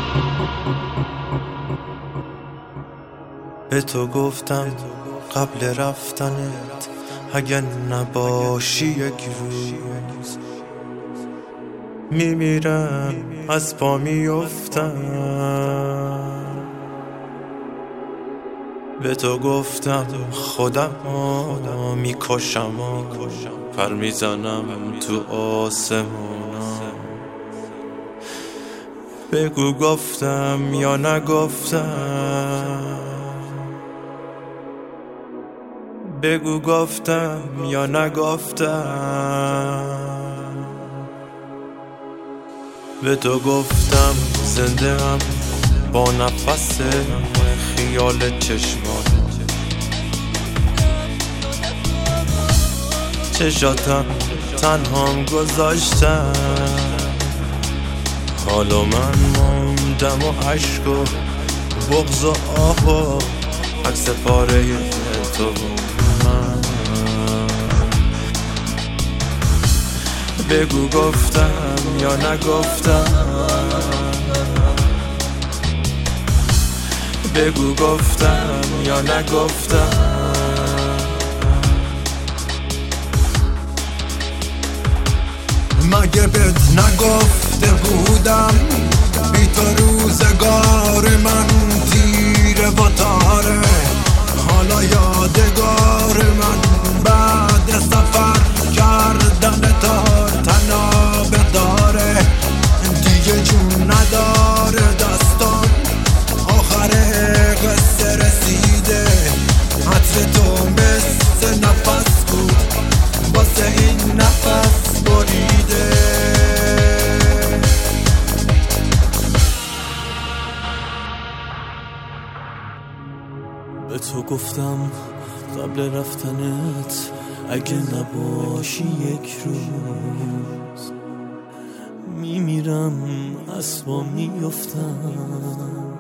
به تو گفتم قبل رفتنت اگه نباشی یک روز میمیرم، از پا میافتم. به تو گفتم خودم میکشم و پر میزنم تو آسمونم. بگو گفتم یا نگفتم، بگو گفتم یا نگفتم. به تو گفتم زنده ام با نفس خیال چشمات، چشاتم تنهام گذاشتم. حالا من موندم و عشق و بغض و آه و عکس پاره تو من. بگو گفتم یا نگفتم، بگو گفتم یا نگفتم. مگه بهت نگفته بودم بی تو روزگار من تیره و تاره؟ حالا یادگار من بعد سفر کردن تار تناب داره. دیگه جون نداره دستان، آخر قصه رسیده. عطر تو مثل نفس بود واسه این نفس بریده. به تو گفتم قبل رفتنت اگه نباشی یک روز میمیرم، از پا میافتم.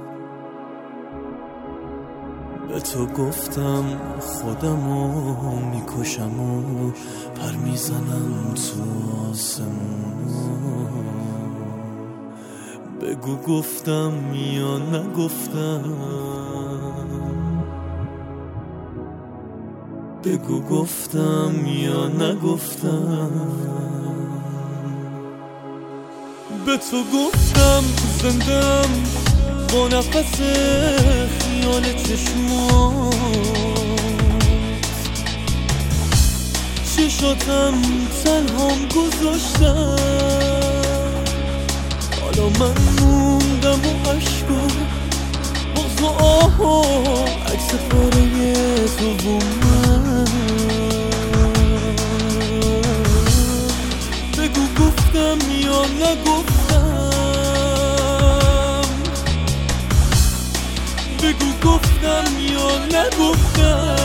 به تو گفتم خودمو میکشم و پر میزنم تو آسمون. بگو گفتم یا نگفتم، بگو گفتم یا نگفتم. به تو گفتم زندم با نفس خیال چشمات، چشاتم تنهام گذاشتم. حالا من موندم و عشق و بغض و آه و عکس پاره تو و من. بگو گفتم یا نگفتم، بگو گفتم یا نگفتم.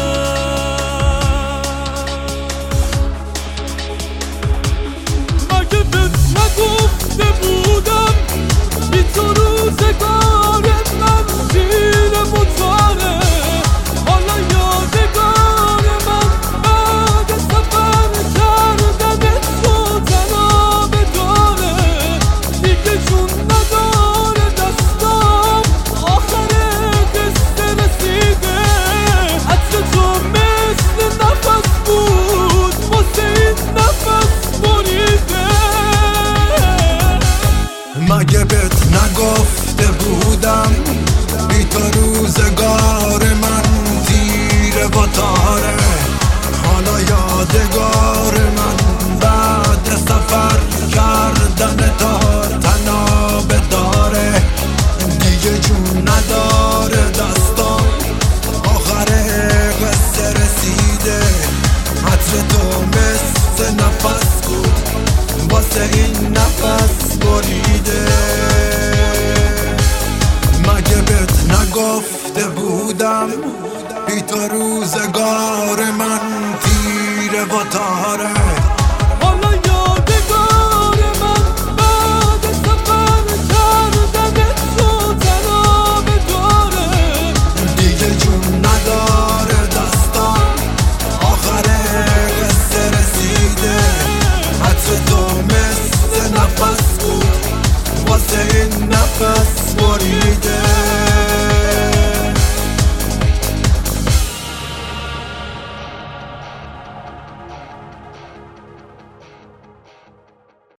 مگه بهت نگفته بودم بی تو روزگار من تیره و تاره؟ حالا یادگار من بعد سفر کردن تو تناب داره. دیگه جون نداره دستام، آخر قصه رسیده. عطر تو مثل نفس بود واسه این نفس بریده. مگه بهت نگفته بودم بی تو روزگار من تیره و تاره؟ حالا یادگار من بعد سفر کردن تار تناب داره. دیگه جون نداره دستان، آخر قصه رسیده. عطر تو مثل نفس بود واسه این نفس بریده. مگه بهت نگفته بودم بی تو روزگار من تیره و تاره؟